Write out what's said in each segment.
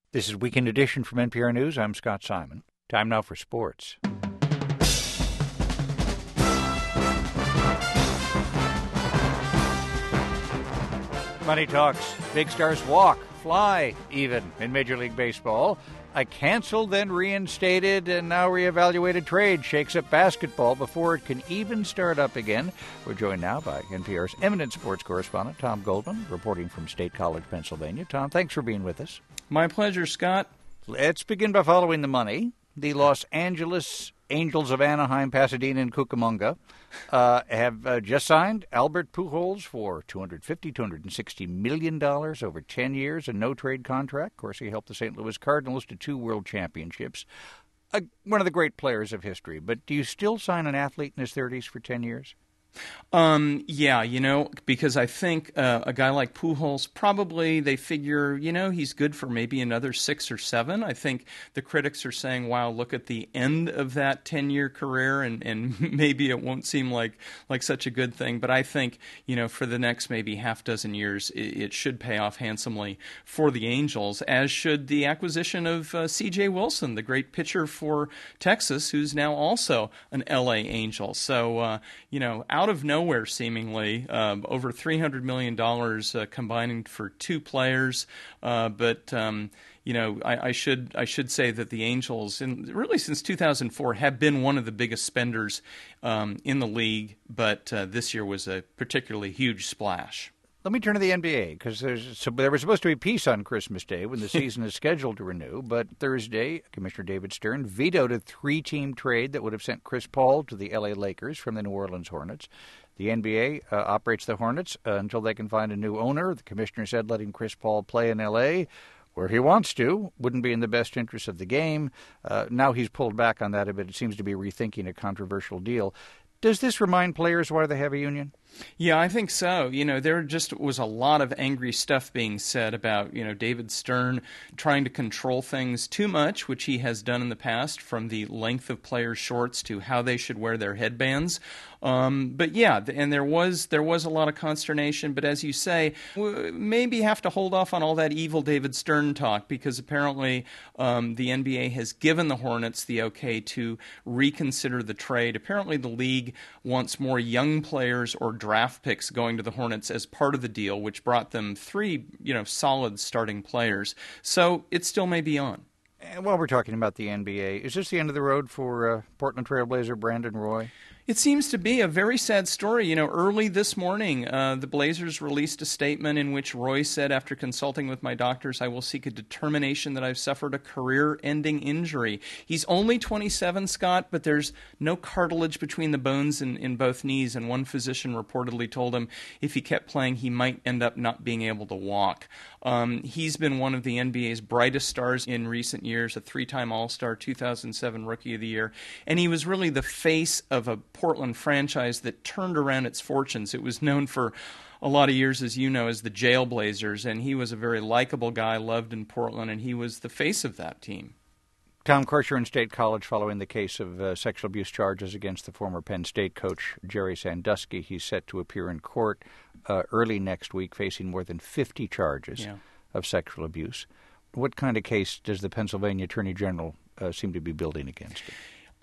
This is Weekend Edition from NPR News. I'm Scott Simon. Time now for sports. Money talks. Big stars walk, fly, even in Major League Baseball. A canceled, then reinstated, and now reevaluated trade shakes up basketball before it can even start up again. We're joined now by NPR's eminent sports correspondent, Tom Goldman, reporting from State College, Pennsylvania. Tom, thanks for being with us. My pleasure, Scott. Let's begin by following the money. The Los Angeles Angels of Anaheim, Pasadena, and Cucamonga have just signed Albert Pujols for $260 million over 10 years, a no-trade contract. Of course, he helped the St. Louis Cardinals to 2 world championships. One of the great players of history. But do you still sign an athlete in his 30s for 10 years? Yeah, because I think a guy like Pujols, probably they figure, he's good for maybe another 6 or 7. I think the critics are saying, wow, look at the end of that 10-year career, and maybe it won't seem like such a good thing. But I think, for the next maybe half dozen years, it should pay off handsomely for the Angels, as should the acquisition of C.J. Wilson, the great pitcher for Texas, who's now also an L.A. Angel. So, out of nowhere, seemingly, over $300 million combining for 2 players. But I should say that the Angels, really since 2004, have been one of the biggest spenders in the league. But this year was a particularly huge splash. Let me turn to the NBA, because there was supposed to be peace on Christmas Day when the season is scheduled to renew, but Thursday, Commissioner David Stern vetoed a 3-team trade that would have sent Chris Paul to the L.A. Lakers from the New Orleans Hornets. The NBA operates the Hornets until they can find a new owner. The commissioner said letting Chris Paul play in L.A., where he wants to, wouldn't be in the best interest of the game. Now he's pulled back on that a bit. It seems to be rethinking a controversial deal. Does this remind players why they have a union? Yeah, I think so. There just was a lot of angry stuff being said about, David Stern trying to control things too much, which he has done in the past, from the length of players' shorts to how they should wear their headbands. But yeah, and there was a lot of consternation. But as you say, maybe have to hold off on all that evil David Stern talk, because apparently the NBA has given the Hornets the okay to reconsider the trade. Apparently the league wants more young players or draft picks going to the Hornets as part of the deal, which brought them 3, solid starting players. So it still may be on. And while we're talking about the NBA, is this the end of the road for Portland Trailblazer Brandon Roy? It seems to be a very sad story. Early this morning, the Blazers released a statement in which Roy said, after consulting with my doctors, I will seek a determination that I've suffered a career-ending injury. He's only 27, Scott, but there's no cartilage between the bones in both knees, and one physician reportedly told him if he kept playing, he might end up not being able to walk. He's been one of the NBA's brightest stars in recent years, a 3-time All-Star, 2007 Rookie of the Year, and he was really the face of a Portland franchise that turned around its fortunes. It was known for a lot of years, as you know, as the Jailblazers, and he was a very likable guy, loved in Portland, and he was the face of that team. Tom Korsher in State College following the case of sexual abuse charges against the former Penn State coach Jerry Sandusky. He's set to appear in court early next week, facing more than 50 charges of sexual abuse. What kind of case does the Pennsylvania Attorney General seem to be building against him?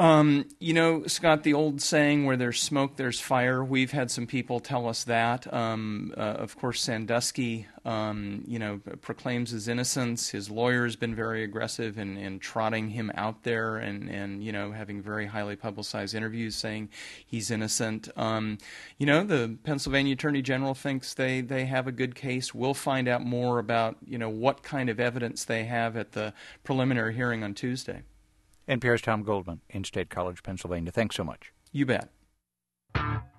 Scott, the old saying, where there's smoke, there's fire. We've had some people tell us that. Of course, Sandusky, proclaims his innocence. His lawyer has been very aggressive in trotting him out there and having very highly publicized interviews saying he's innocent. The Pennsylvania Attorney General thinks they have a good case. We'll find out more about, what kind of evidence they have at the preliminary hearing on Tuesday. NPR's Tom Goldman in State College, Pennsylvania. Thanks so much. You bet.